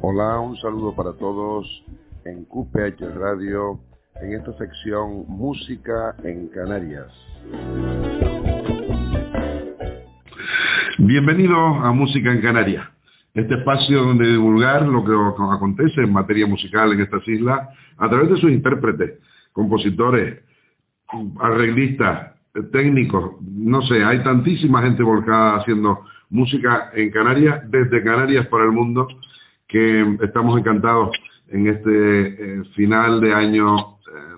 Hola, un saludo para todos en QPH Radio, en esta sección Música en Canarias. Bienvenidos a Música en Canarias, este espacio donde divulgar lo que acontece en materia musical en estas islas a través de sus intérpretes, compositores, arreglistas, técnicos, no sé, hay tantísima gente volcada haciendo música en Canarias, desde Canarias para el mundo, que estamos encantados en este final de año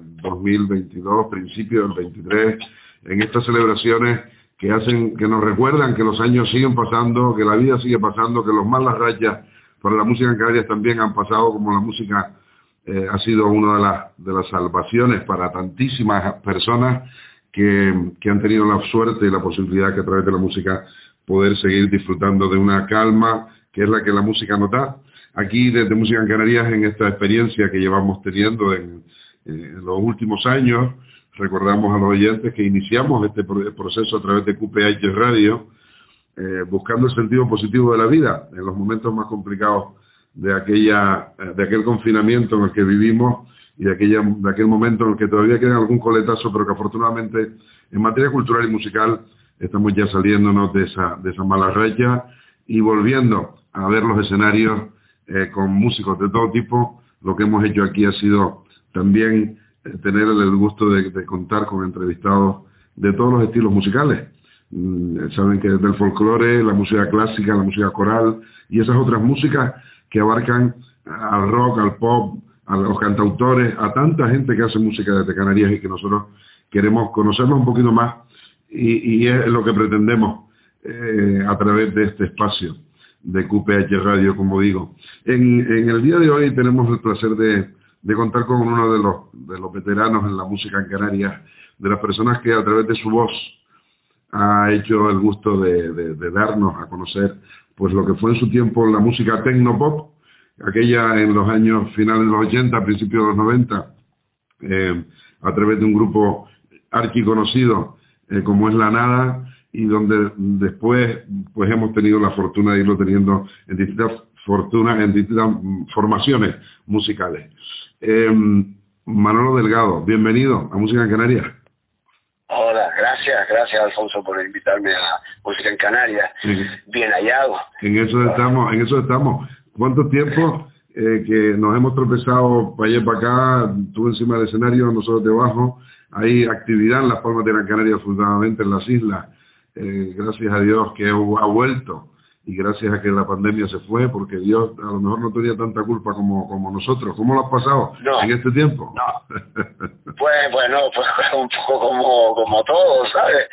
2022, principio del 23, en estas celebraciones que hacen, que nos recuerdan que los años siguen pasando, que la vida sigue pasando, que los malas rachas para la música en Canarias también han pasado, como la música ha sido una de las salvaciones para tantísimas personas que han tenido la suerte y la posibilidad que a través de la música poder seguir disfrutando de una calma que es la que la música nos da. Aquí desde Música en Canarias, en esta experiencia que llevamos teniendo en los últimos años, recordamos a los oyentes que iniciamos este proceso a través de QPH Radio, buscando el sentido positivo de la vida en los momentos más complicados de aquel confinamiento en el que vivimos y de aquel momento en el que todavía queda algún coletazo, pero que afortunadamente en materia cultural y musical estamos ya saliéndonos de esa mala racha y volviendo a ver los escenarios con músicos de todo tipo. Lo que hemos hecho aquí ha sido también tener el gusto de contar con entrevistados de todos los estilos musicales. Saben que desde el folclore, la música clásica, la música coral y esas otras músicas que abarcan al rock, al pop, a los cantautores, a tanta gente que hace música desde Canarias y que nosotros queremos conocerlos un poquito más y es lo que pretendemos a través de este espacio de QPH Radio, como digo. En el día de hoy tenemos el placer de contar con uno de los veteranos en la música en Canarias, de las personas que a través de su voz ha hecho el gusto de darnos a conocer pues lo que fue en su tiempo la música tecnopop, aquella en los años finales de los 80, principios de los 90, a través de un grupo archiconocido como es La Nada, y donde después pues hemos tenido la fortuna de irlo teniendo en distintas formaciones musicales. Manolo Delgado, bienvenido a Música en Canarias. Hola, gracias Alfonso por invitarme a Música en Canarias. Bien hallado. En eso estamos. ¿Cuánto tiempo que nos hemos tropezado para allá y para acá? Tú encima del escenario, nosotros debajo. Hay actividad en Las Palmas de Gran Canaria, afortunadamente en las islas. Gracias a Dios que ha vuelto y gracias a que la pandemia se fue, porque Dios a lo mejor no tenía tanta culpa como nosotros. ¿Cómo lo has pasado en este tiempo? No. Pues un poco como todo, ¿sabes?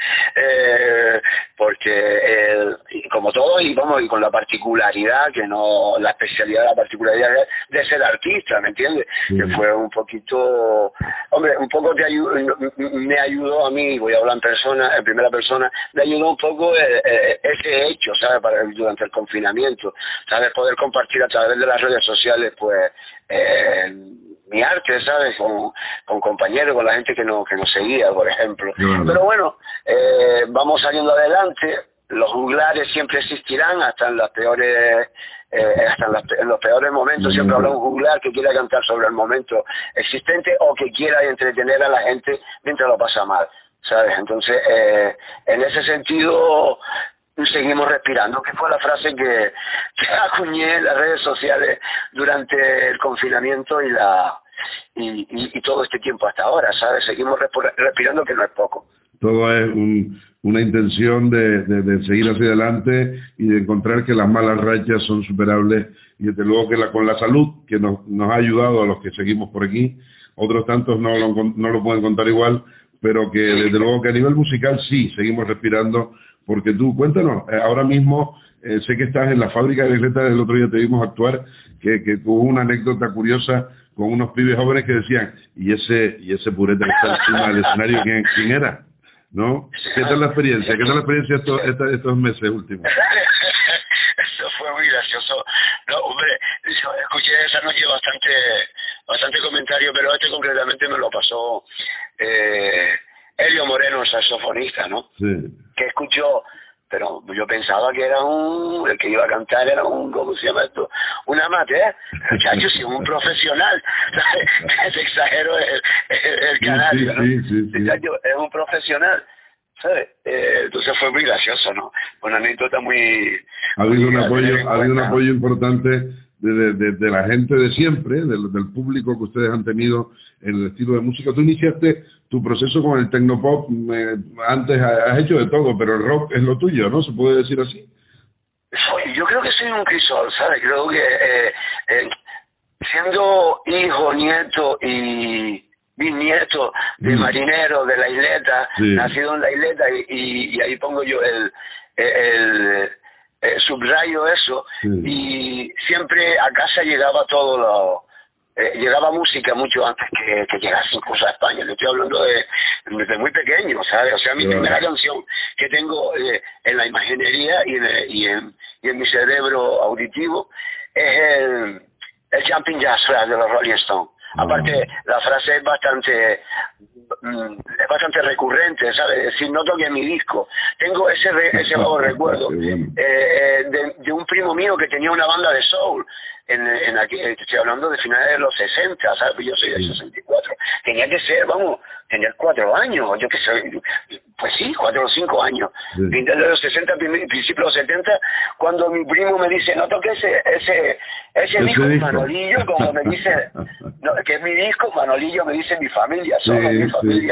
Porque como todo y con la particularidad la particularidad de ser artista, ¿me entiendes? Sí. Que fue un poquito, un poco me ayudó a mí, voy a hablar en primera persona, me ayudó un poco ese hecho, ¿sabes? Durante el confinamiento, ¿sabes? Poder compartir a través de las redes sociales, pues, mi arte, ¿sabes? Con compañeros, con la gente que nos seguía, por ejemplo. Claro. Pero bueno, vamos saliendo adelante. Los juglares siempre existirán hasta en las peores en los peores momentos. Siempre habrá un juglar que quiera cantar sobre el momento existente o que quiera entretener a la gente mientras lo pasa mal, ¿sabes? Entonces, en ese sentido seguimos respirando, que fue la frase que acuñé en las redes sociales durante el confinamiento y todo este tiempo hasta ahora, ¿sabes? Seguimos respirando, que no es poco. Todo es una intención de seguir hacia adelante y de encontrar que las malas rachas son superables, y desde luego que con la salud que nos ha ayudado a los que seguimos por aquí, otros tantos no lo pueden contar igual, pero que desde luego que a nivel musical sí, seguimos respirando. Porque tú, cuéntanos, ahora mismo sé que estás en la fábrica de bicicletas, el otro día te vimos actuar, que tuvo una anécdota curiosa con unos pibes jóvenes que decían, y ese pureta que está encima del escenario, ¿quién era? ¿No? ¿Qué tal la experiencia? ¿Qué tal la experiencia estos meses últimos? Eso fue muy gracioso. No, hombre, yo escuché esa noche bastante comentario, pero concretamente me lo pasó Elio Moreno, el saxofonista, ¿no? Sí. Que escuchó pero yo pensaba que era el que iba a cantar era ¿cómo se llama esto? Un amateur, muchachos, si un profesional, te exagero el canario, ¿no? Muchacho, es un profesional, ¿sabes? Entonces fue muy gracioso, ¿no? Una anécdota muy... Ha habido un apoyo importante de la gente de siempre, del público que ustedes han tenido en el estilo de música. Tú iniciaste tu proceso con el tecnopop, antes has hecho de todo, pero el rock es lo tuyo, ¿no? ¿Se puede decir así? Yo creo que soy un crisol, ¿sabes? Creo que siendo hijo, nieto y bisnieto de marinero de la isleta, nacido en la isleta, y ahí pongo yo el subrayo eso, y siempre a casa llegaba llegaba música mucho antes que llegase incluso a España. Le estoy hablando desde muy pequeño, ¿sabes? O sea, mi primera canción que tengo en la imaginería y en mi cerebro auditivo es el Jumping Jazz Flag de los Rolling Stones. Aparte, la frase es bastante recurrente, ¿sabes? Si no toqué mi disco. Tengo ese vago recuerdo de un primo mío que tenía una banda de soul aquí, estoy hablando de finales de los 60, ¿sabes? Yo soy del 64. Tenía que ser, tener 4 años, yo qué sé, pues sí, 4 o 5 años. Finales de los 60, principios de los 70, cuando mi primo me dice, no toques ese disco, Manolillo, como me dice, no, que es mi disco, Manolillo me dice mi familia, solo mi familia.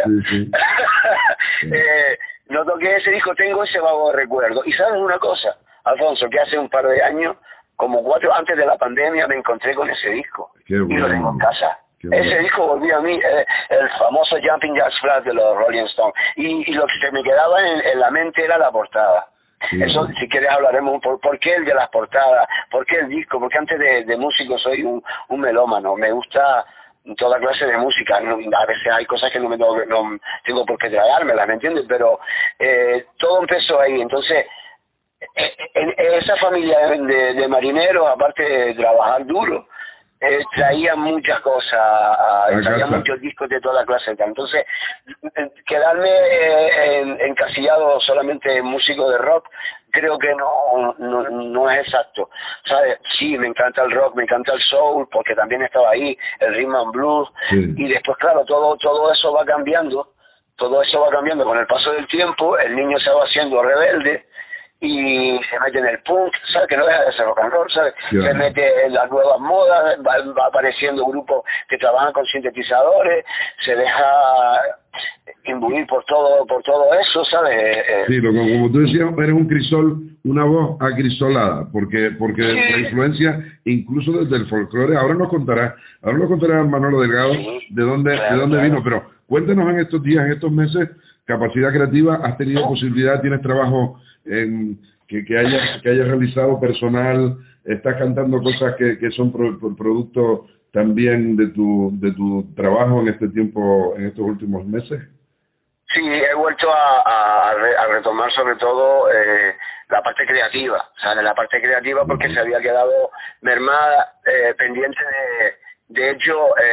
No toqué ese disco, tengo ese vago recuerdo. Y ¿sabes una cosa, Alfonso? Que hace un par de años, como 4 antes de la pandemia, me encontré con ese disco. Y lo tengo en casa. Ese disco volvió a mí, el famoso Jumping Jazz Flag de los Rolling Stones. Y lo que se me quedaba en la mente era la portada. Eso, si quieres, hablaremos por qué el de las portadas, por qué el disco, porque antes de músico soy un melómano. Me gusta toda clase de música. A veces hay cosas que no tengo por qué tragármelas, ¿me entiendes? Pero todo empezó ahí. Entonces, en esa familia de marineros, aparte de trabajar duro, traían muchas cosas, traían muchos discos de toda clase. Entonces, quedarme encasillado solamente en músico de rock, creo que no es exacto, ¿sabes? Sí, me encanta el rock, me encanta el soul, porque también estaba ahí, el rhythm and blues, y después, claro, todo eso va cambiando, con el paso del tiempo. El niño se va haciendo rebelde, y se mete en el punk, ¿sabes? Que no deja de ser rock and roll, ¿sabes? Se mete en las nuevas modas, va apareciendo grupos que trabajan con sintetizadores, se deja imbuir por todo eso, ¿sabes? Sí, como tú decías, eres un crisol, una voz acrisolada, porque la influencia, incluso desde el folclore, ahora nos contará Manolo Delgado de dónde vino, pero cuéntanos en estos días, en estos meses, capacidad creativa, has tenido posibilidad, tienes trabajo que hayas realizado personal, estás cantando cosas que son producto también de tu trabajo en este tiempo, en estos últimos meses. Sí, he vuelto a retomar sobre todo la parte creativa, ¿sabes? La parte creativa porque se había quedado mermada, pendiente de hecho,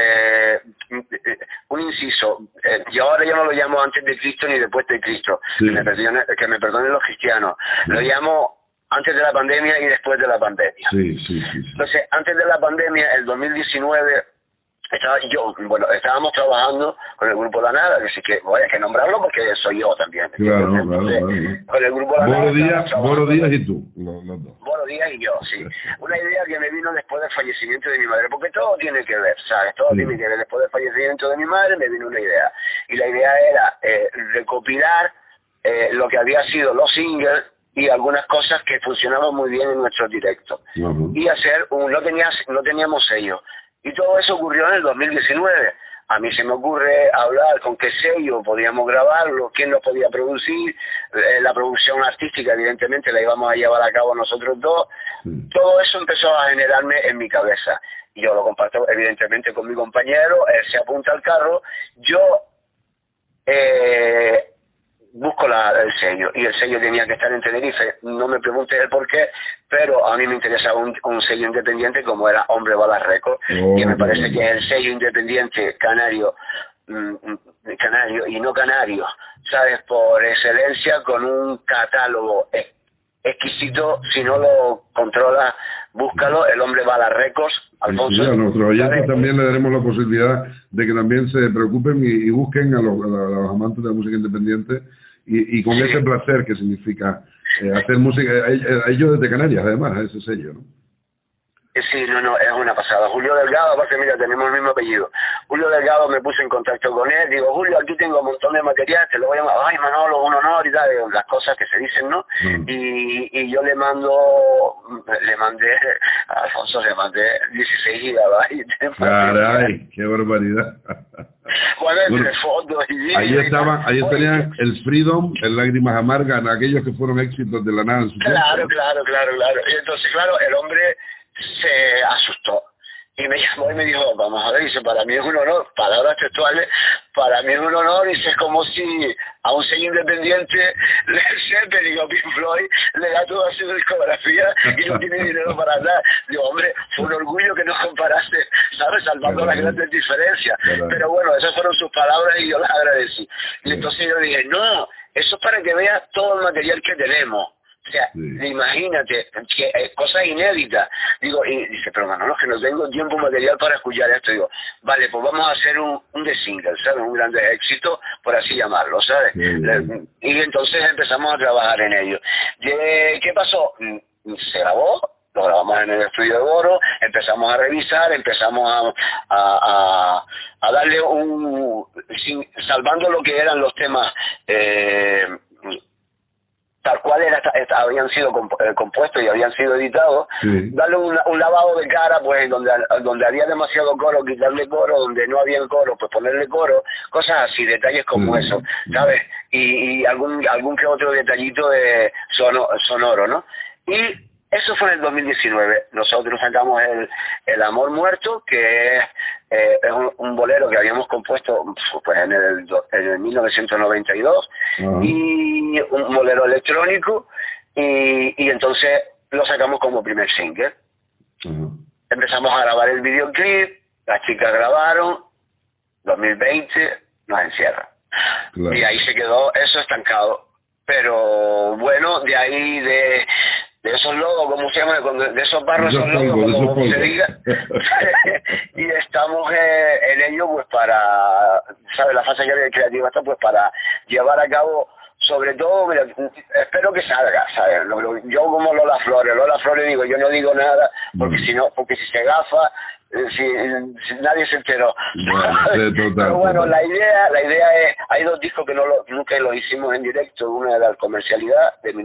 un inciso, yo ahora ya no lo llamo antes de Cristo ni después de Cristo, que me perdonen los cristianos, lo llamo antes de la pandemia y después de la pandemia. Entonces, antes de la pandemia, el 2019, estábamos trabajando con el grupo La Nada, así que voy a nombrarlo porque soy yo también. Claro. Con el grupo La Nada. Boro Díaz y tú. Boro Díaz y yo, sí. Una idea que me vino después del fallecimiento de mi madre, porque todo tiene que ver, ¿sabes? Todo tiene que ver. Después del fallecimiento de mi madre me vino una idea. Y la idea era recopilar lo que había sido los singles y algunas cosas que funcionaban muy bien en nuestros directos. Y hacer no teníamos sello. Y todo eso ocurrió en el 2019. A mí se me ocurre hablar con qué sello podíamos grabarlo, quién lo podía producir, la producción artística evidentemente la íbamos a llevar a cabo nosotros dos. Todo eso empezó a generarme en mi cabeza. Y yo lo comparto evidentemente con mi compañero, él se apunta al carro, yo busco el sello, y el sello tenía que estar en Tenerife. No me preguntes el por qué, pero a mí me interesaba un sello independiente como era Hombre Balas Records, que me parece que es el sello independiente canario canario y no canario, ¿sabes? Por excelencia, con un catálogo exquisito. Si no lo controla, búscalo. El hombre va a las récords, Alfonso. Sí, a nuestros oyentes ¿sabes? también le daremos la posibilidad de que también se preocupen y busquen a los amantes de la música independiente y con ese placer que significa hacer música, ellos desde Canarias además, ese sello, ¿no? Sí, no, es una pasada. Julio Delgado, aparte, mira, tenemos el mismo apellido. Julio Delgado, me puse en contacto con él, digo, Julio, aquí tengo un montón de material, te lo voy a llamar, ay, Manolo, un honor y tal, las cosas que se dicen, ¿no? Y yo le mandé, a Alfonso le mandé 16 gigabytes. Caray, qué barbaridad. Bueno, entre fotos y vídeos. Ahí tenían el Freedom, el Lágrimas Amargas, aquellos que fueron éxitos de la nada en su tiempo. Claro. Y entonces, claro, el hombre se asustó y me llamó y me dijo, vamos a ver, dice, para mí es un honor, palabras textuales, para mí es un honor, dice, es como si a un sello independiente le digo, Pink Floyd le da toda su discografía y no tiene dinero para dar. Digo, hombre, fue un orgullo que nos comparase, ¿sabes? Salvando las grandes diferencias. Pero bueno, esas fueron sus palabras y yo las agradecí. Y entonces yo dije, no, eso es para que veas todo el material que tenemos. O sea, imagínate, que es cosa inédita. Digo, y dice, pero Manolo, que no tengo tiempo material para escuchar esto. Digo, vale, pues vamos a hacer un de single, ¿sabes? Un gran éxito, por así llamarlo, ¿sabes? Y entonces empezamos a trabajar en ello. ¿Qué pasó? Se grabó, lo grabamos en el estudio de Boro, empezamos a revisar, empezamos a darle salvando lo que eran los temas tal cual habían sido compuestos y habían sido editados, darle un lavado de cara, pues donde había demasiado coro, quitarle coro, donde no había coro, pues ponerle coro, cosas así, detalles como eso, ¿sabes? Y algún que otro detallito de sonoro, ¿no? Y eso fue en el 2019. Nosotros sacamos el Amor Muerto, que es un bolero que habíamos compuesto pues en el 1992, y un bolero electrónico, y entonces lo sacamos como primer single. Empezamos a grabar el videoclip, las chicas grabaron, 2020 nos encierran. Y ahí se quedó eso estancado. Pero bueno, de ahí de esos logos, ¿cómo se llama? De esos barros, esos logos, como se diga. Y estamos en ello, pues para, ¿sabes? La fase creativa está, pues para llevar a cabo, sobre todo, mira, espero que salga, ¿sabes? Yo como Lola Flores digo, yo no digo nada, porque si se gafa, si nadie se enteró. Pero bueno, la idea es, hay dos discos que nunca lo hicimos en directo. Uno era el Comercialidad, de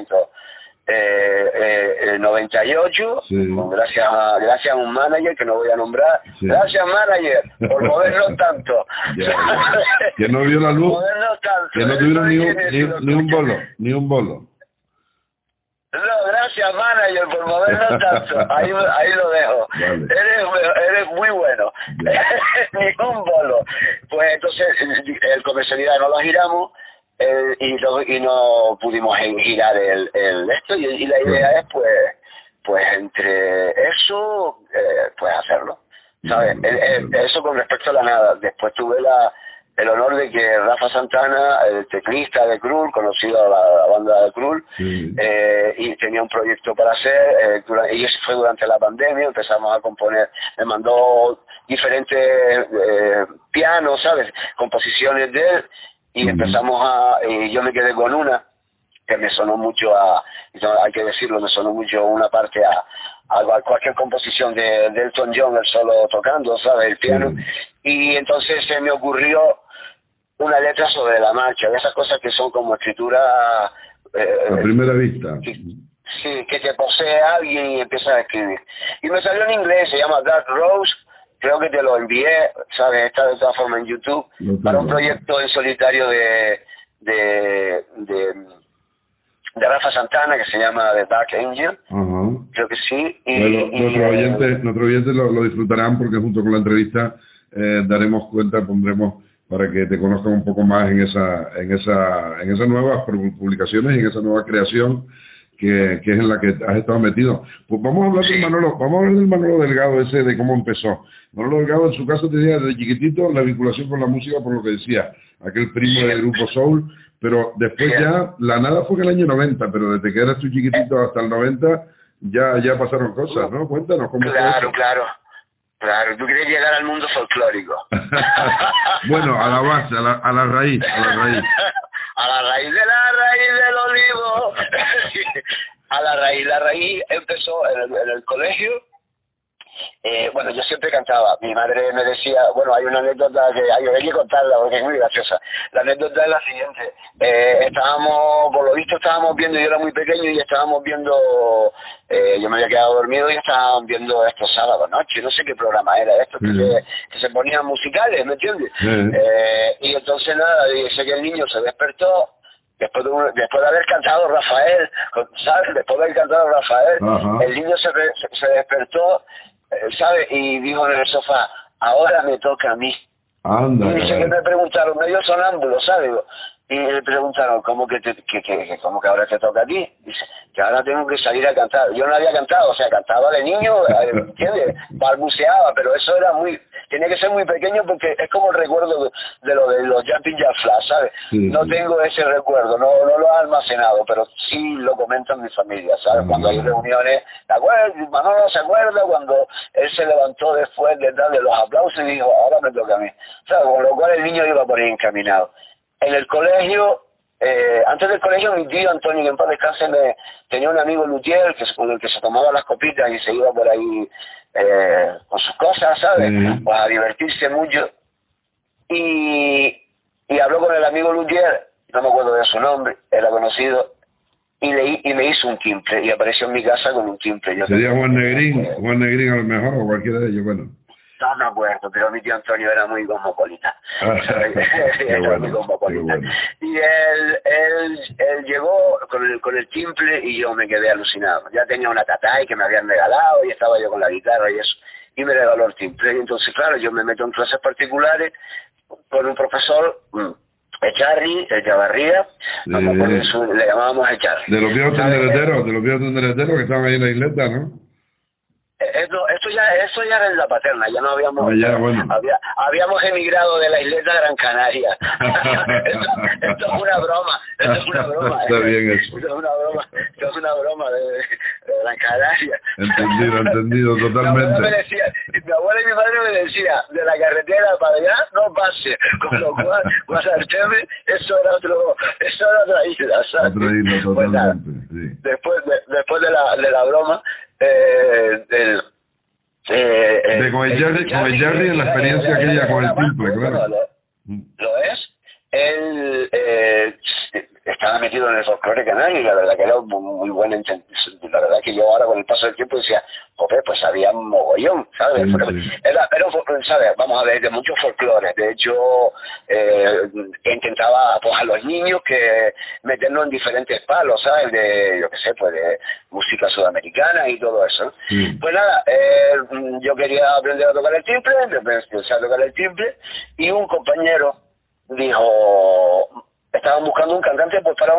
1998, gracias a un manager que no voy a nombrar. Gracias, manager, por movernos tanto. Que no vio la luz, que no tuvieron ni un bolo. No, gracias, manager, por movernos tanto. Ahí lo dejo. Vale. Eres muy bueno. Ningún bolo. Pues entonces, el Comercialidad no lo giramos, y no pudimos girar esto, y la idea es pues entre eso pues hacerlo, ¿sabes? Eso con respecto a la nada. Después tuve el honor de que Rafa Santana, el teclista de Krul, conocido a la banda de Krul, y tenía un proyecto para hacer, y eso fue durante la pandemia. Empezamos a componer, me mandó diferentes pianos, ¿sabes? Composiciones de él, y empezamos y yo me quedé con una que me sonó mucho hay que decirlo, me sonó mucho una parte a cualquier composición de Elton John, el solo tocando, ¿sabes? El piano. Y entonces se me ocurrió una letra sobre la marcha, de esas cosas que son como escritura a primera vista. Sí, que te posee alguien y empiezas a escribir. Y me salió en inglés, se llama Dark Rose. Creo que te lo envié, ¿sabes? Está de todas formas en YouTube, para un proyecto en solitario de Rafa Santana, que se llama The Dark Angel. Creo que sí. Nuestros oyentes lo disfrutarán, porque junto con la entrevista daremos cuenta, pondremos para que te conozcan un poco más en esas nuevas publicaciones y en esa nueva creación. que es en la que has estado metido. Pues vamos a hablar del Manolo Delgado ese, de cómo empezó. Manolo Delgado en su caso tenía desde chiquitito la vinculación con la música, por lo que decía, aquel primo del grupo Soul, pero después ya, la nada fue en el año 90, pero desde que eras tú chiquitito hasta el 90, ya pasaron cosas, ¿no? Cuéntanos cómo fue eso. Claro, tú quieres llegar al mundo folclórico. Bueno, a la base, a la raíz. A la raíz del olivo. La raíz empezó en el colegio. Bueno, yo siempre cantaba. Mi madre me decía, bueno, hay una anécdota que hay que contarla porque es muy graciosa. La anécdota es la siguiente. Por lo visto estábamos viendo, yo era muy pequeño y estábamos viendo, yo me había quedado dormido y estábamos viendo estos sábados noche, no sé qué programa era esto, que se ponían musicales, ¿me entiendes? Y entonces nada, dice que el niño se despertó. Después de haber cantado Rafael, ¿sabes? Después de haber cantado Rafael, el niño se despertó, ¿sabes? Y dijo en el sofá, ahora me toca a mí. Anda, y dice que me preguntaron, medio sonámbulo, ¿sabes? Y le preguntaron, ¿cómo que ahora te toca a ti? Dice, que ahora tengo que salir a cantar. Yo no había cantado, o sea, cantaba de niño, ¿entiendes? Balbuceaba, pero eso era tenía que ser muy pequeño porque es como el recuerdo de los Jumping Jack Flash, ¿sabes? No tengo ese recuerdo, no lo he almacenado, pero sí lo comentan mi familia, ¿sabes? Cuando hay reuniones, ¿te acuerdas? Manolo se acuerda cuando él se levantó después de darle los aplausos y dijo, ahora me toca a mí. ¿Sabes? Con lo cual el niño iba por ahí encaminado. En el colegio, antes del colegio, mi tío Antonio, que en paz descanse, tenía un amigo luthier con el que se tomaba las copitas y se iba por ahí con sus cosas, ¿sabes? Pues a divertirse mucho. Y habló con el amigo luthier, no me acuerdo de su nombre, era conocido, y me hizo un timbre, y apareció en mi casa con un timbre. Sería Juan Negrín a lo mejor, o cualquiera de ellos, bueno. No me acuerdo, pero mi tío Antonio era muy cosmopolita. Era muy cosmopolita. Bueno. Y él llegó con el timbre y yo me quedé alucinado. Ya tenía una tatay que me habían regalado y estaba yo con la guitarra y eso. Y me regaló el timbre. Y entonces, claro, yo me meto en clases particulares con un profesor, Echavarría, no me acuerdo, le llamábamos Echarri. De los viejos tendereteros que estaban ahí en la isleta, ¿no? Eso ya era en la Paterna, ya no habíamos habíamos emigrado de la isleta de Gran Canaria. esto es una broma. Está bien eso. Esto es una broma de Gran Canaria. Entendido totalmente. Mi abuela y mi madre me decían, de la carretera para allá no pase, con lo cual Guadalteme, eso era otra isla, ¿sabes? Otra isla totalmente, sí. Después de la broma, con el Jerry en la experiencia aquella con el timbre, claro. ¿Lo es? Él estaba metido en el folclore canario y la verdad que era muy buen entendido. La verdad que yo ahora con el paso del tiempo decía, joder, pues había un mogollón, ¿sabes? Sí. Era ¿sabes? Vamos a ver, de muchos folclores. De hecho, intentaba pues, a los niños que meternos en diferentes palos, ¿sabes? De, yo qué sé, pues de música sudamericana y todo eso. Sí. Pues nada, yo quería aprender a tocar el timbre, empecé a tocar el timbre y un compañero dijo, estaban buscando un cantante pues para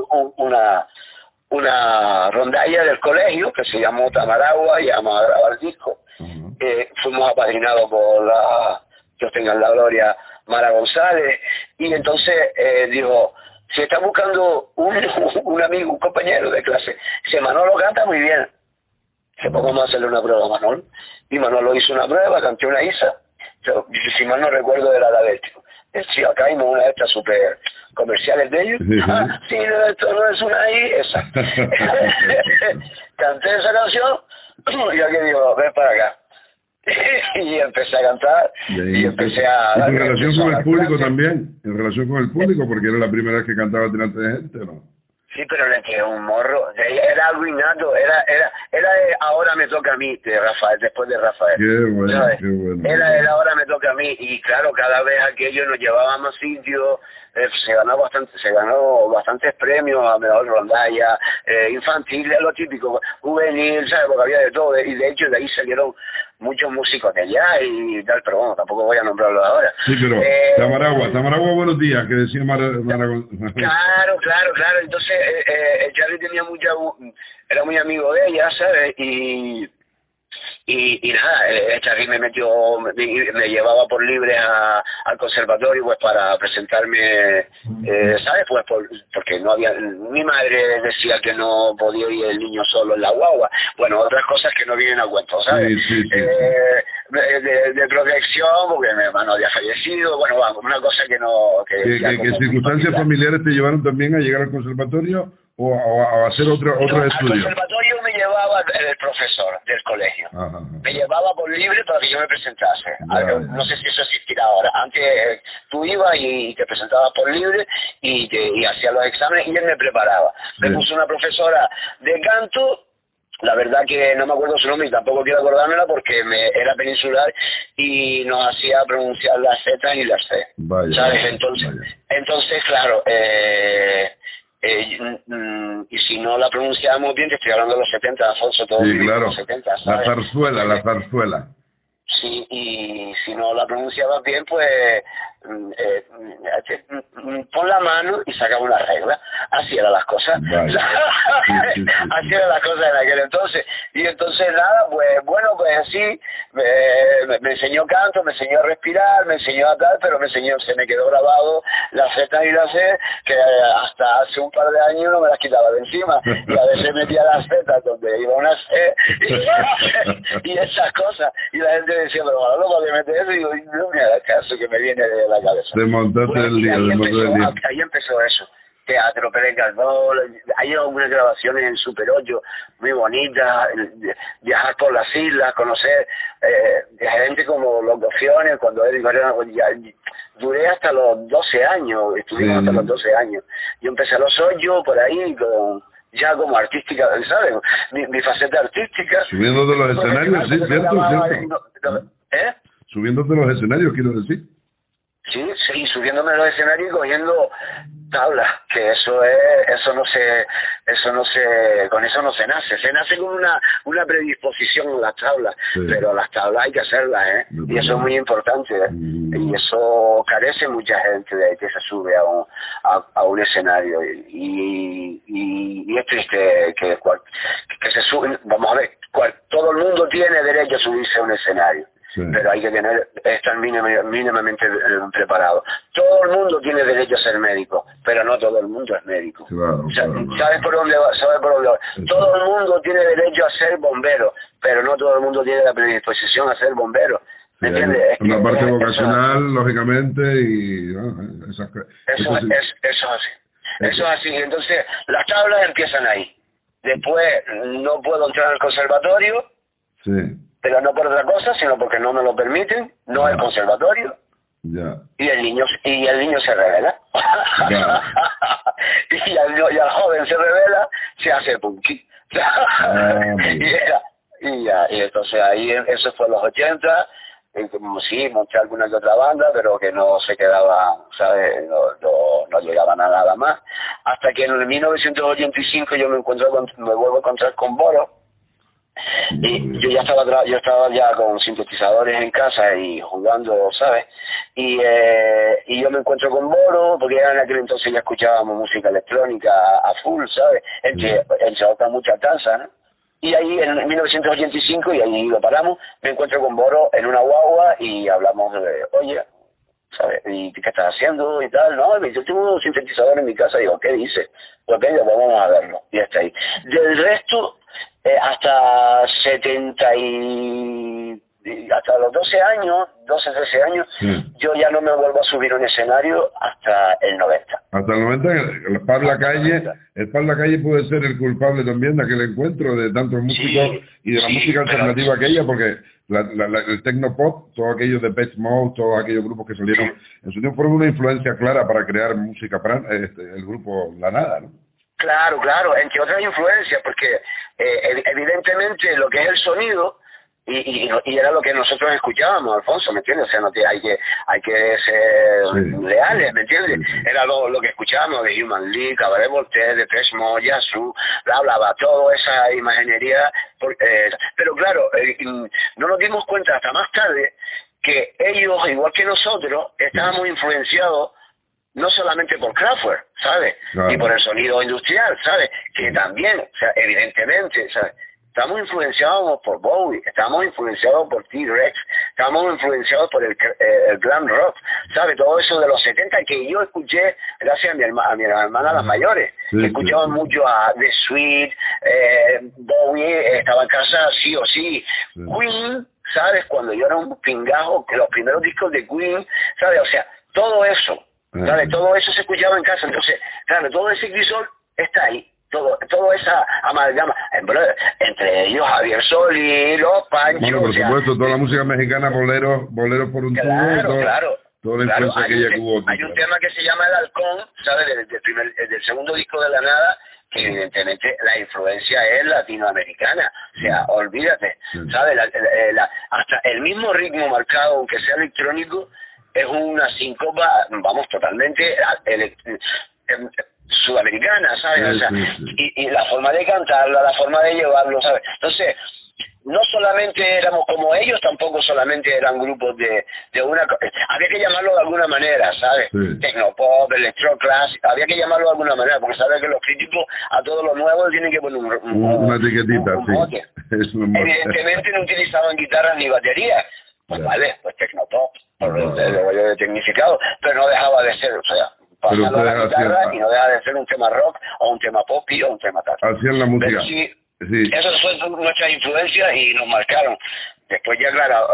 una rondalla del colegio que se llamó Tamaragua y vamos a grabar el disco. Fuimos apadrinados por Dios tenga la gloria, Mara González, y entonces dijo, si está buscando un amigo, un compañero de clase, si Manolo canta muy bien, que vamos a hacerle una prueba a Manolo, y Manolo hizo una prueba, canté una Isa, si mal no recuerdo de la Adalberto. Sí, acá hay una de estas super comerciales de ellos. Sí, no, esto no es una I, esa. Canté esa canción y alguien dijo, ven para acá. Y empecé a cantar y empecé a... ¿Y tu relación con el público también? ¿En relación con el público? Porque era la primera vez que cantaba delante de gente, ¿no? Sí, pero le tiré un morro, era algo innato, era ahora me toca a mí, de Rafael, después de Rafael. Qué bueno, qué bueno. Era el ahora me toca a mí, y claro, cada vez aquello nos llevaba a más sitios, se ganó bastantes premios, a mejor rondalla, infantil, lo típico, juvenil, ¿sabes? Porque había de todo, y de hecho de ahí salieron muchos músicos de allá y tal, pero bueno, tampoco voy a nombrarlo ahora. Sí, pero Tamaragua, buenos días, que decía Claro, entonces Charlie era muy amigo de ella, ¿sabes? Y nada, Charly me llevaba por libre al conservatorio pues para presentarme, ¿sabes? Pues porque no había, mi madre decía que no podía ir el niño solo en la guagua, bueno, otras cosas que no vienen a cuento, ¿sabes? Sí. De protección, porque mi hermano había fallecido, bueno, una cosa que no... ¿Qué circunstancias familiares te llevaron también a llegar al conservatorio o a hacer otro estudio? Al conservatorio me llevaba el profesor del colegio. Ajá. Me llevaba por libre para que yo me presentase. No sé si eso existirá ahora. Antes tú ibas y te presentabas por libre y hacías los exámenes y él me preparaba. Me puso una profesora de canto. La verdad que no me acuerdo su nombre y tampoco quiero acordármela porque era peninsular y nos hacía pronunciar las Z y las C. ¿Sabes? Entonces, claro, y si no la pronunciamos bien, te estoy hablando de los 70, Alfonso, todo sí, claro. Los 70, ¿sabes? La zarzuela. Sí, y si no la pronunciabas bien, pues pon la mano y sacaba una regla. Así eran las cosas. Vale. Así eran las cosas en aquel entonces. Y entonces nada, pues bueno, pues así me enseñó canto, me enseñó a respirar, me enseñó a tal, pero se me quedó grabado la Z y la C, que hasta hace un par de años no me las quitaba de encima. Y a veces metía las Z donde iba una C y esas cosas. Y la gente decía, pero bueno, ¿para qué metes eso? Y digo, no me hagas caso que me viene de la cabeza. Desmontaste el día. Ahí empezó eso. Teatro Pérez Galdós, hay algunas grabaciones en Super 8 muy bonitas, viajar por las islas, conocer gente como Los Gofiones, cuando él duré hasta los 12 años, estuvimos hasta los 12 años. Yo empecé a los 8 por ahí, ya como artística, ¿sabes? Mi faceta artística. Subiendo de los escenarios, sí, cierto. Subiendo de los escenarios, quiero decir. Sí, subiéndome a los escenarios y cogiendo tablas, que con eso no se nace con una predisposición en las tablas, pero las tablas hay que hacerlas, y eso es muy importante, y eso carece mucha gente de que se sube a un escenario, y es triste que se suben, vamos a ver, todo el mundo tiene derecho a subirse a un escenario. Sí. Pero hay que estar mínimamente preparado. Todo el mundo tiene derecho a ser médico, pero no todo el mundo es médico. Claro, ¿Sabes por dónde va? Todo el mundo tiene derecho a ser bombero, pero no todo el mundo tiene la predisposición a ser bombero. ¿Me entiendes? Una parte vocacional, lógicamente, y eso es así. Eso es así. Entonces, las tablas empiezan ahí. Después, no puedo entrar al conservatorio. Sí. Pero no por otra cosa, sino porque no me lo permiten, no el conservatorio, y el niño se revela. y al joven se revela, se hace punky. y entonces ahí, eso fue en los 80, sí, monté alguna que otra banda, pero que no se quedaba, ¿sabes? No llegaban a nada más. Hasta que en el 1985 yo me vuelvo a encontrar con Boro. Y yo estaba ya con sintetizadores en casa y jugando, ¿sabes? Y yo me encuentro con Boro, porque en aquel entonces ya escuchábamos música electrónica a full, ¿sabes? Entre otras muchas danzas, ¿no? Y ahí en 1985, y ahí lo paramos, me encuentro con Boro en una guagua y hablamos de, oye, ¿sabes? ¿Y qué estás haciendo? Y tal, no, yo tengo un sintetizador en mi casa, y digo, ¿qué dice? Pues venga, vamos a verlo, y está ahí. Del resto, hasta hasta los 12, 13 años, yo ya no me vuelvo a subir a un escenario hasta el 90. Hasta el 90, el Paz Lacalle puede ser el culpable también de aquel encuentro de tantos músicos y de la música alternativa aquella, porque el Tecnopop, todos aquellos de Pet Mode, todos aquellos grupos que salieron en su tiempo fueron una influencia clara para crear música para el grupo La Nada, ¿no? Claro, entre otras influencias, porque evidentemente lo que es el sonido y era lo que nosotros escuchábamos, Alfonso, ¿me entiendes? O sea, hay que ser leales, ¿me entiendes? Era lo que escuchábamos de Human League, Cabaret Voltaire, Depeche Mode, Yazoo, bla, bla, bla, toda esa imaginería. Pero claro, no nos dimos cuenta hasta más tarde que ellos, igual que nosotros, estábamos influenciados no solamente por Kraftwerk, ¿sabes? Claro. Y por el sonido industrial, ¿sabes? Que también, o sea, evidentemente, ¿sabes? Estamos influenciados por Bowie, estamos influenciados por T-Rex, estamos influenciados por el glam rock, ¿sabes? Todo eso de los 70 que yo escuché gracias a mi hermana las mayores, que escuchaban mucho a The Sweet, Bowie estaba en casa sí o sí. Queen, ¿sabes? Cuando yo era un pingajo, que los primeros discos de Queen, ¿sabes? O sea, todo eso, ¿sabes? Todo eso se escuchaba en casa, entonces, claro, todo ese crisol está ahí. Todo esa amalgama, entre ellos Javier Solí, Los Panchos. Bueno, por supuesto, toda la música mexicana, boleros por un tubo, toda la influencia que ella hubo. Hay un tema que se llama El Halcón, ¿sabes? Del segundo disco de La Nada, que evidentemente la influencia es latinoamericana. O sea, olvídate, ¿sabes? Hasta el mismo ritmo marcado, aunque sea electrónico, es una síncopa, vamos, totalmente sudamericana, ¿sabes? O sea, y la forma de cantarla, la forma de llevarlo, ¿sabes? Entonces, no solamente éramos como ellos, tampoco solamente eran grupos de una... Había que llamarlo de alguna manera, ¿sabes? Tecnopop, electroclass, había que llamarlo de alguna manera, porque sabes que los críticos a todo lo nuevo tienen que poner una etiquetita, mote. Evidentemente no utilizaban guitarras ni baterías. Pues vale, pues Tecnopop, por el tecnificado, pero no dejaba de ser, o sea... pasarlo a la guitarra y no deja de ser un tema rock o un tema pop o un tema tal. Hacían la música. Esas fueron nuestras influencias y nos marcaron. Después ya, claro,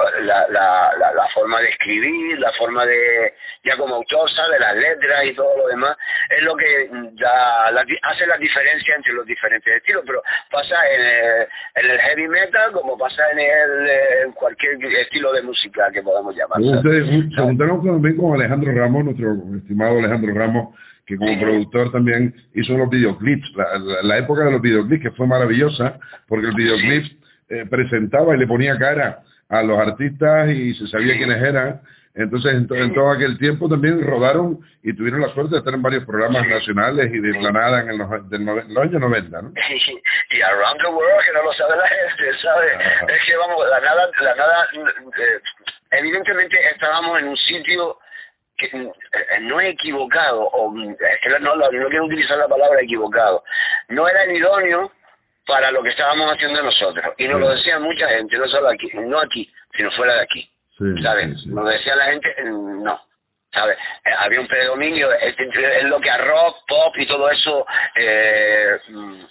la forma de escribir, la forma de, ya como autor, ¿sabes? Las letras y todo lo demás, es lo que hace la diferencia entre los diferentes estilos, pero pasa en el heavy metal como pasa en cualquier estilo de música que podamos llamar. Ustedes se juntaron también con Alejandro Ramos, nuestro estimado Alejandro Ramos, que como productor también hizo los videoclips, la época de los videoclips, que fue maravillosa, porque el videoclip presentaba y le ponía cara a los artistas y se sabía quiénes eran. Entonces, en todo aquel tiempo también rodaron y tuvieron la suerte de estar en varios programas nacionales y de planada en los años 90, ¿no? Y Around the World, que no lo sabe la gente, ¿sabes? Es que, vamos, la nada evidentemente estábamos en un sitio que no es equivocado, o es que no quiero utilizar la palabra equivocado, no era el idóneo para lo que estábamos haciendo nosotros, y nos lo decía mucha gente, no solo aquí, no aquí, sino fuera de aquí, ¿sabes? Nos decía la gente, no, ¿sabes? Había un predominio en lo que a rock, pop y todo eso, de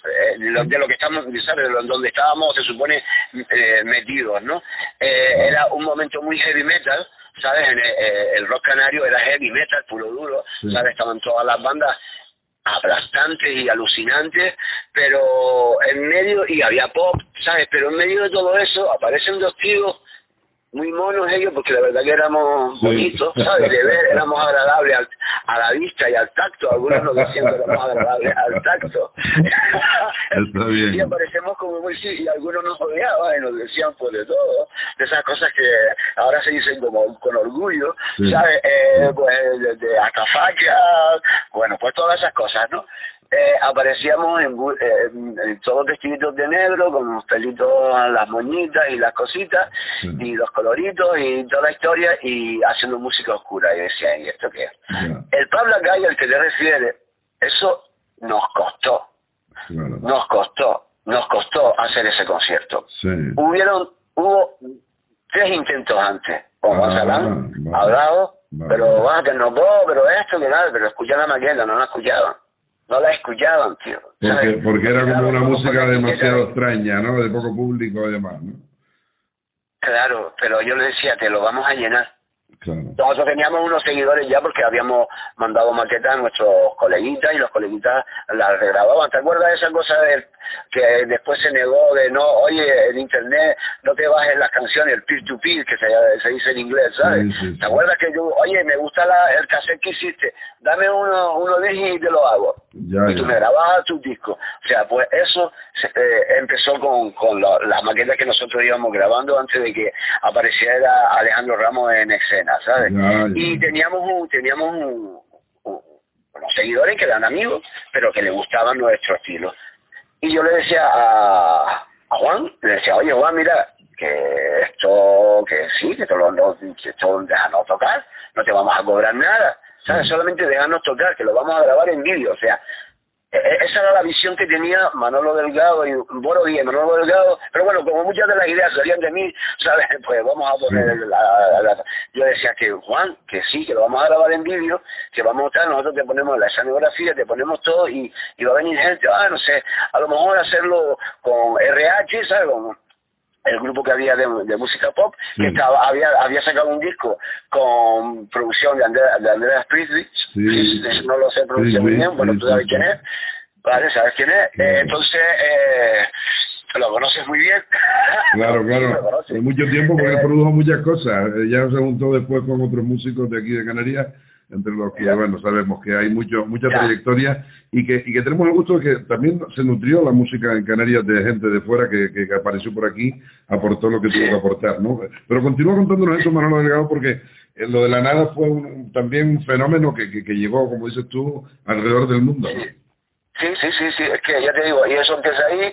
lo que estamos, ¿sabes? Donde estábamos, se supone, metidos, ¿no? Era un momento muy heavy metal, ¿sabes? El rock canario era heavy metal, puro duro, ¿sabes? Estaban todas las bandas aplastantes y alucinantes, pero en medio, y había pop, ¿sabes? Pero en medio de todo eso aparecen dos tíos muy monos ellos, porque la verdad que éramos bonitos, ¿sabes? De ver, éramos agradables a la vista y al tacto. Algunos nos decían que éramos agradables al tacto. Está bien. Y aparecemos como muy... y algunos nos odiaban y nos decían pues de todo, de esas cosas que ahora se dicen como con orgullo, ¿sabes? Pues de acafacha, bueno, pues todas esas cosas, ¿no? Aparecíamos en todos vestiditos de negro, con los pelitos, las moñitas y las cositas, y los coloritos y toda la historia, y haciendo música oscura. Y decía, ¿y esto qué es? El Pablo Gay al que te refieres, eso nos costó. Nos costó hacer ese concierto. Hubo 3 intentos antes, con Gonzalán, hablado, pero que no puedo, pero esto, que nada, pero escuchan la maqueta, no la escuchaban. No la escuchaban, tío. Porque era como una música demasiado extraña, ¿no? De poco público y demás, ¿no? Claro, pero yo le decía, te lo vamos a llenar. Claro. Nosotros teníamos unos seguidores ya porque habíamos mandado maquetas a nuestros coleguitas y los coleguitas las regrababan. ¿Te acuerdas de esa cosa que después se negó de no, oye, en internet no te bajes las canciones, el peer-to-peer que se dice en inglés, ¿sabes? Sí, sí, ¿Te acuerdas que yo, oye, me gusta el cassette que hiciste, dame uno de y te lo hago? Y tú me grababas tus discos. O sea, pues eso empezó con las maquetas que nosotros íbamos grabando antes de que apareciera Alejandro Ramos en escena, ¿sabes? Y teníamos unos seguidores que eran amigos, pero que le gustaban nuestro estilo. Y yo le decía a Juan, le decía, oye Juan, mira, que esto, que sí, que esto déjanos tocar, no te vamos a cobrar nada, ¿sabes? Solamente déjanos tocar, que lo vamos a grabar en vídeo, o sea, esa era la visión que tenía Manolo Delgado y Manolo Delgado, pero bueno, como muchas de las ideas salían de mí, ¿sabes? Pues vamos a poner yo decía que Juan, que sí, que lo vamos a grabar en vídeo, que vamos a estar, nosotros te ponemos la escenografía, te ponemos todo y va a venir gente, no sé, a lo mejor hacerlo con RH, ¿sabes? Con el grupo que había de música pop, que había sacado un disco con producción de Andreas Priestlich, no lo sé pronunciar muy bien, bueno, tú sabes quién es, ¿vale? ¿Sabes quién es? Entonces, lo conoces muy bien. Claro. En mucho tiempo porque él produjo muchas cosas, ya se juntó después con otros músicos de aquí de Canarias, entre los que, bueno, sabemos que hay mucha trayectoria y que tenemos el gusto de que también se nutrió la música en Canarias de gente de fuera que apareció por aquí, aportó lo que tuvo que aportar, ¿no? Pero continúa contándonos eso, Manolo Delgado, porque lo de la nada fue también un fenómeno que llegó, como dices tú, alrededor del mundo, ¿no? Sí, es que ya te digo, y eso empieza ahí,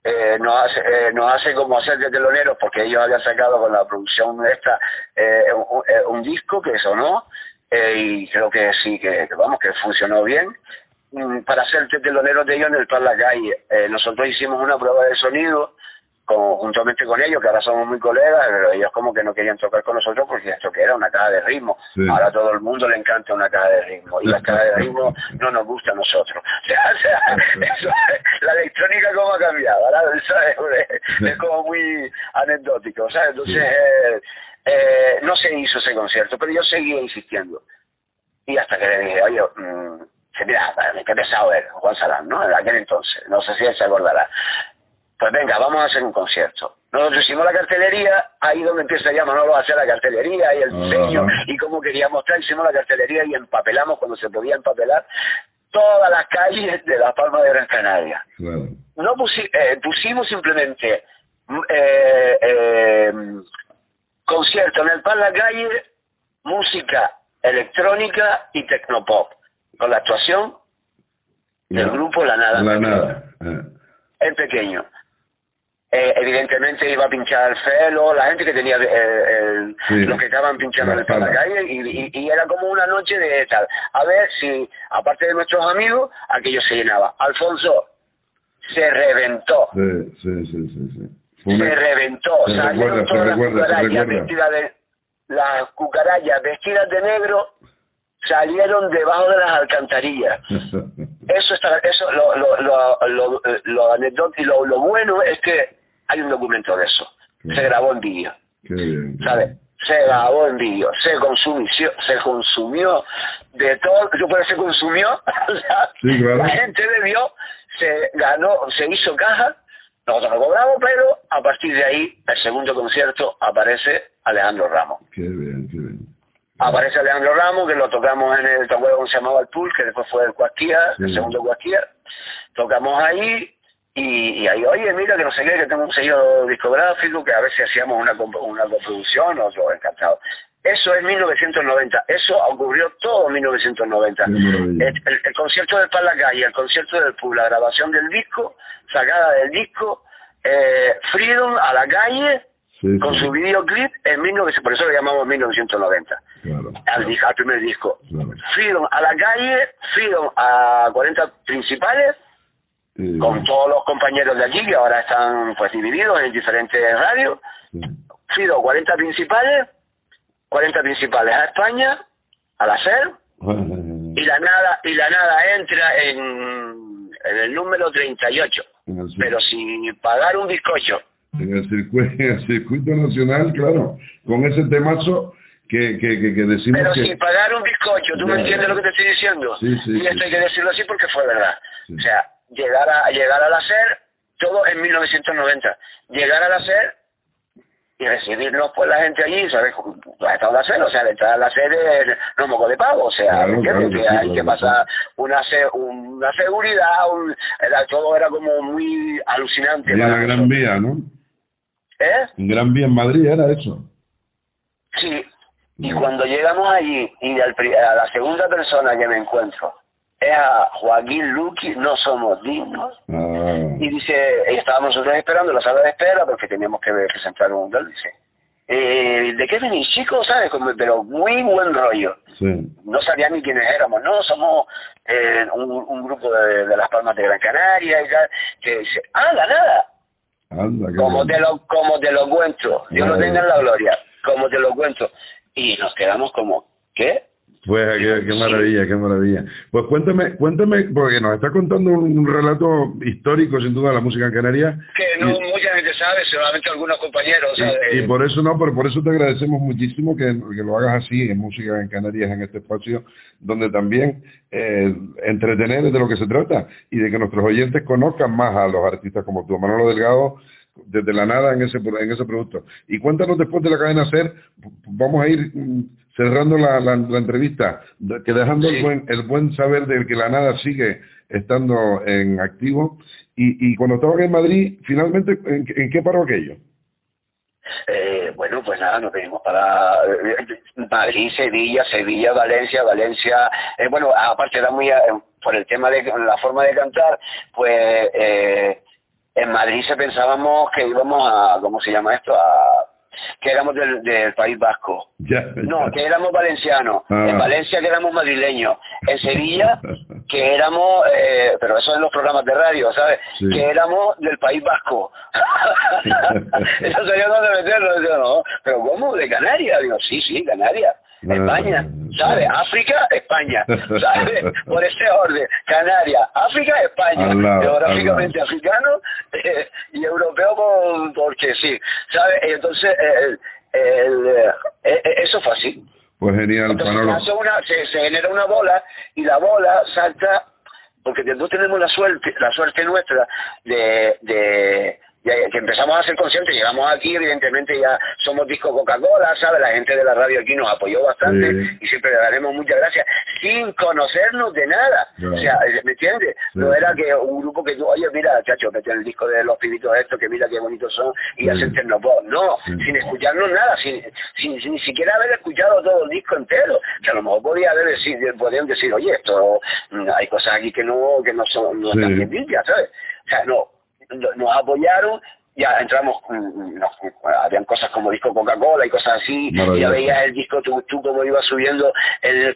nos hace como hacer de teloneros, porque ellos habían sacado con la producción esta un disco que sonó, y creo que sí, que vamos, que funcionó bien, para ser teloneros de ellos en el Plan La Calle. Nosotros hicimos una prueba de sonido juntamente con ellos, que ahora somos muy colegas, pero ellos como que no querían tocar con nosotros porque esto que era una caja de ritmo. Ahora a todo el mundo le encanta una caja de ritmo, y la caja de ritmo no nos gusta a nosotros. O sea, eso, la electrónica cómo ha cambiado, ahora, ¿sabes? Es como muy anecdótico, ¿sabes? Entonces, no se hizo ese concierto, pero yo seguía insistiendo. Y hasta que le dije, oye, mira, qué pesado era Juan Salán, ¿no? En aquel entonces, no sé si él se acordará. Pues venga, vamos a hacer un concierto. Nosotros hicimos la cartelería, ahí donde empieza ya Manolo a hacer la cartelería y el diseño y cómo quería mostrar, hicimos la cartelería y empapelamos cuando se podía empapelar todas las calles de La Palma de Gran Canaria. Claro. No pusimos simplemente concierto en el Pan La Calle, música electrónica y tecnopop, con la actuación del grupo La Nada. En pequeño. Evidentemente iba a pinchar el Felo, la gente que tenía los que estaban pinchando en el Pan La Calle, y era como una noche de tal. A ver si, aparte de nuestros amigos, aquello se llenaba. Alfonso se reventó. Sí. Se reventó. Salieron todas las cucarachas vestidas de negro, salieron debajo de las alcantarillas. Eso lo anecdótico y lo bueno es que hay un documento de eso. Se grabó en vídeo. ¿Sabes? Se grabó en vídeo, se consumió de todo, se consumió, o sea, la gente bebió, se hizo caja, nosotros no cobramos, pero a partir de ahí, el segundo concierto, aparece Alejandro Ramos. Qué bien. Aparece Alejandro Ramos, que lo tocamos en el tabuero que se llamaba El Pool, que después fue el Cuasquía, el segundo Cuasquía. Tocamos ahí, y ahí, oye, mira, que no sé qué, que tengo un sello discográfico, que a ver si hacíamos una coproducción, nosotros encantados. Eso es 1990, eso ocurrió todo en 1990. El concierto del Pan La Calle, el concierto del Pool, la grabación del disco, sacada del disco, Freedom a la calle, con su videoclip en 1990, por eso lo llamamos 1990, al primer disco. Freedom a la calle, Freedom a 40 principales, con todos los compañeros de aquí que ahora están pues divididos en diferentes radios. Freedom 40 principales a España, al hacer, y la nada entra en el número 38, pero sin pagar un bizcocho. En el circuito nacional, claro, con ese temazo que decimos pero que... sin pagar un bizcocho, ¿tú me entiendes lo que te estoy diciendo? Sí, y esto hay que decirlo así porque fue verdad. Sí. O sea, llegar a la SER, todo en 1990, llegar a la SER y recibirnos pues la gente allí, ¿sabes? Ha estado la SER, o sea, la entrada a la SER no moco de pavo, o sea, Claro, claro que sí, hay que pasar una seguridad, todo era como muy alucinante. Había la Gran Vía, ¿no? En Gran Vía en Madrid era eso. Sí, y cuando llegamos allí y a la segunda persona que me encuentro es a Joaquín Luqui, no somos dignos. Y dice, estábamos nosotros esperando en la sala de espera porque teníamos que presentar un tal, dice, ¿de qué venís, chicos? ¿Sabes? Pero muy buen rollo. Sí. No sabía ni quiénes éramos, no, somos un grupo de Las Palmas de Gran Canaria y tal, que dice, la nada. Anda, Como te lo cuento, Dios lo tenga en la gloria, como te lo cuento. Y nos quedamos como, ¿qué? Pues qué maravilla, qué maravilla. Pues cuéntame, porque nos está contando un relato histórico, sin duda, de la música en Canarias. Que no mucha gente sabe, solamente algunos compañeros. Y por eso pero por eso te agradecemos muchísimo que lo hagas así, en Música en Canarias, en este espacio, donde también entretener es de lo que se trata, y de que nuestros oyentes conozcan más a los artistas como tú. Manolo Delgado, desde la nada en ese producto. Y cuéntanos después de la cadena SER, vamos a ir cerrando la entrevista, que dejando el buen saber de que la nada sigue estando en activo. Y cuando estaban en Madrid, finalmente, ¿en qué paró aquello? Bueno, pues nada, nos venimos para Madrid, Sevilla, Valencia. Bueno, aparte era muy, por el tema de la forma de cantar, pues en Madrid pensábamos que íbamos a, ¿cómo se llama esto? Que éramos del País Vasco. No, que éramos valencianos. En Valencia que éramos madrileños. En Sevilla que éramos, pero eso en los programas de radio, ¿sabes? Sí. Que éramos del País Vasco. Eso sería donde meterlo. Digo, no, pero ¿cómo? ¿De Canarias? Digo, sí, Canarias. España, ¿sabes? África, España, ¿sabes? Por ese orden. Canarias, África, España. Geográficamente africano y europeo porque sí, ¿sabes? Entonces, eso fue así. Pues genial. Entonces se genera una bola y la bola salta, porque no tenemos la suerte nuestra de que empezamos a ser conscientes, llegamos aquí, evidentemente ya somos disco Coca-Cola, ¿sabes? La gente de la radio aquí nos apoyó bastante y siempre le daremos muchas gracias, sin conocernos de nada. O sea, ¿me entiendes? No era que un grupo que tú, oye, mira, chacho, mete el disco de los pibitos estos, que mira qué bonitos son, y hacen Tecnopop. No, sin escucharnos nada, sin ni siquiera haber escuchado todo el disco entero, que a lo mejor podían decir, oye, esto, hay cosas aquí que no son, no están bien limpias, ¿sabes? O sea, nos apoyaron, ya entramos, habían cosas como disco Coca-Cola y cosas así, y ya veías el disco tú como iba subiendo en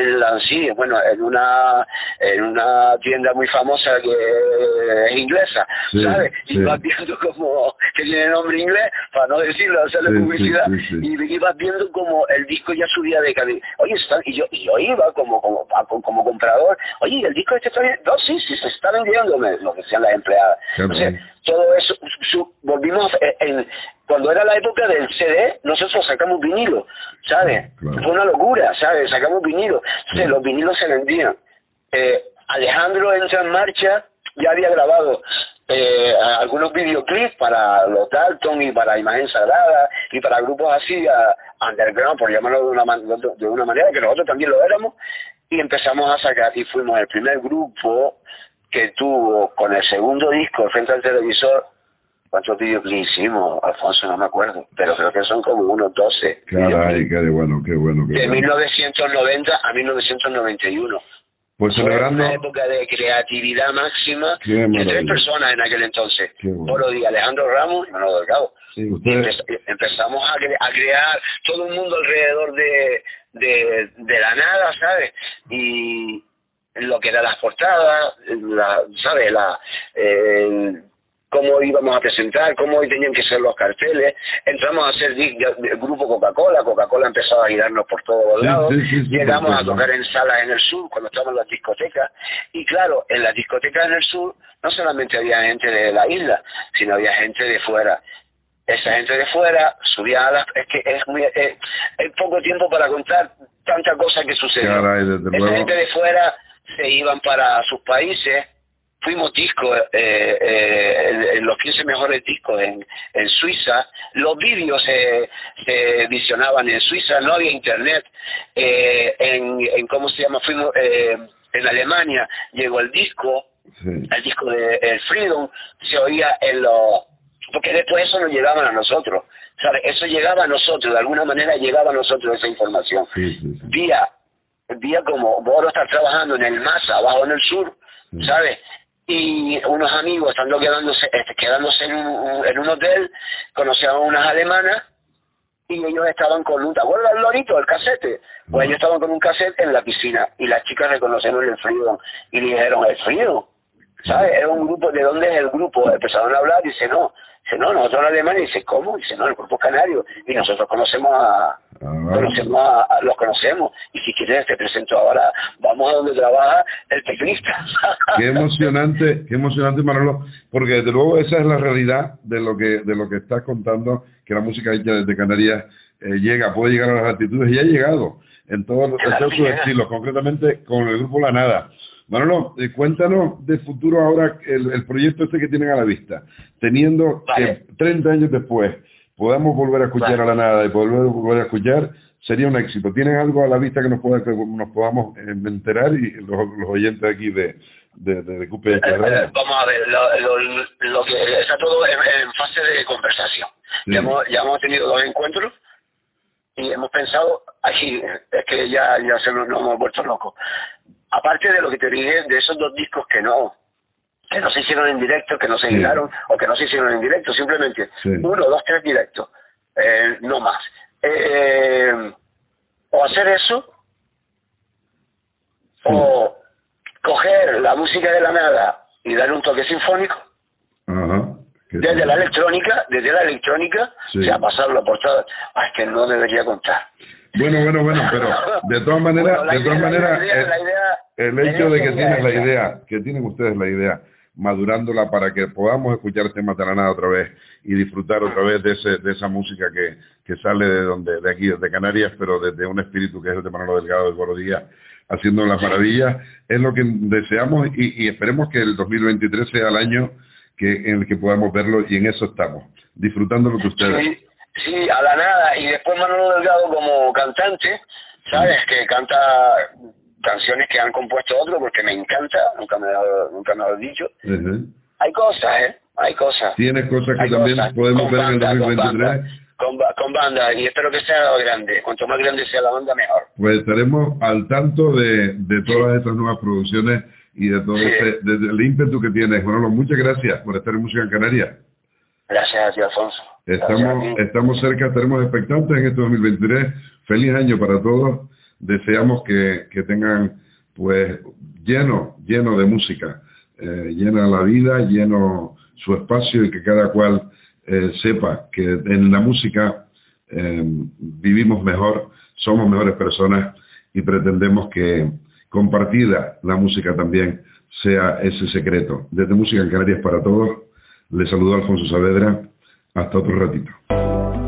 una tienda muy famosa que es inglesa, ¿sabes? Y vas viendo como, que tiene nombre inglés, para no decirlo, hacerle publicidad, y ibas viendo como el disco ya subía de calidad. Oye, y yo iba como comprador, oye, el disco este está bien, no, sí, se está vendiendo, lo que decían las empleadas. Entonces, todo eso, volvimos, cuando era la época del CD, nosotros sacamos vinilo, ¿sabes? Fue una locura, ¿sabes? Sacamos vinilo, entonces los vinilos se vendían. Alejandro entra en marcha, ya había grabado algunos videoclips para los Dalton y para Imagen Sagrada y para grupos así, underground, por llamarlo de una manera, que nosotros también lo éramos, y empezamos a sacar, y fuimos el primer grupo que tuvo con el segundo disco frente al televisor. ¿Cuántos videoclips hicimos, Alfonso? No me acuerdo, pero creo que son como unos 12. Caray, qué bueno. De 1990 a 1991. Pues celebrando... Fue una época de creatividad máxima de 3 personas en aquel entonces. Polo Díaz, Alejandro Ramos y Manolo Delgado. Sí, ustedes... Empezamos a crear todo un mundo alrededor de la nada, ¿sabes? Y lo que eran las portadas, ¿sabes? Cómo íbamos a presentar, cómo tenían que ser los carteles. Entramos a hacer el grupo Coca-Cola empezaba a girarnos por todos los lados, llegamos a tocar en salas en el sur, cuando estábamos en las discotecas, y claro, en las discotecas en el sur no solamente había gente de la isla, sino había gente de fuera. esa gente de fuera subía a las... Es que es poco tiempo para contar tantas cosas que sucedió. Caray, desde esa luego. gente de fuera se iban para sus países. Fuimos discos, en los 15 mejores discos en Suiza. Los vídeos se visionaban en Suiza, no había internet. ¿Cómo se llama? Fuimos en Alemania, llegó el disco, Sí. el disco de el Freedom, se oía en los... Porque después eso nos llegaba a nosotros, ¿sabes? Eso llegaba a nosotros, de alguna manera llegaba a nosotros esa información. Sí, sí, sí. Vía como vos lo estás trabajando en el Masa, abajo en el sur, Sí. ¿sabes? Y unos amigos estando quedándose en un hotel, conocían a unas alemanas y ellos estaban con un... ¿Te acuerdas del lorito, el casete? Pues ellos estaban con un casete en la piscina y las chicas reconocieron el Freedom y dijeron, ¿el Freedom? ¿Sabes? Era un grupo, ¿de dónde es el grupo? Empezaron a hablar y dice, no, nosotros en Alemania, dice, ¿cómo? Dice, no, el grupo canario, y nosotros los conocemos, y si quieres te presento ahora, vamos a donde trabaja el teclista. Qué emocionante Manolo, porque desde luego esa es la realidad de lo que estás contando, que la música hecha desde Canarias puede llegar a las altitudes y ha llegado en todos sus estilos, concretamente con el grupo La Nada. Manolo, cuéntanos de futuro ahora el proyecto este que tienen a la vista, teniendo que 30 años después podamos volver a escuchar a La Nada y volver a escuchar, sería un éxito. ¿Tienen algo a la vista que nos podamos enterar y los oyentes aquí de Cupe? Vamos a ver, lo que está todo en fase de conversación. Sí. Ya hemos tenido 2 encuentros y hemos pensado, aquí es que ya nos hemos vuelto locos. Aparte de lo que te dije, de esos 2 discos que no se hicieron en directo, que no se giraron, o que no se hicieron en directo, simplemente 1, 2, 3 directos, no más. O hacer eso, o coger la música de La Nada y darle un toque sinfónico, desde la electrónica, o sea, pasarlo por todo. Es que no debería contar. Bueno, pero de todas maneras, el hecho de que tienen ustedes la idea, madurándola para que podamos escuchar temas de La Nada otra vez y disfrutar otra vez de esa música que sale de aquí, desde Canarias, pero desde un espíritu que es el de Manolo Delgado del Borodía, haciendo las maravillas, es lo que deseamos y esperemos que el 2023 sea el año en el que podamos verlo, y en eso estamos, disfrutándolo de ustedes. Sí, a La Nada, y después Manolo Delgado como cantante, ¿sabes? Que canta canciones que han compuesto otros, porque me encanta, nunca me lo he dicho. Hay cosas, Tienes cosas que también podemos ver en el 2023. Con banda, y espero que sea grande. Cuanto más grande sea la banda, mejor. Pues estaremos al tanto de todas estas nuevas producciones y de todo el ímpetu que tienes. Manolo, muchas gracias por estar en Música en Canarias. Gracias a ti, Alfonso. Estamos cerca, estaremos expectantes en este 2023. Feliz año para todos. Deseamos que tengan pues lleno de música, llena la vida, lleno su espacio, y que cada cual sepa que en la música vivimos mejor, somos mejores personas, y pretendemos que compartida la música también sea ese secreto. Desde Música en Canarias para todos, les saludo Alfonso Saavedra. Hasta otro ratito.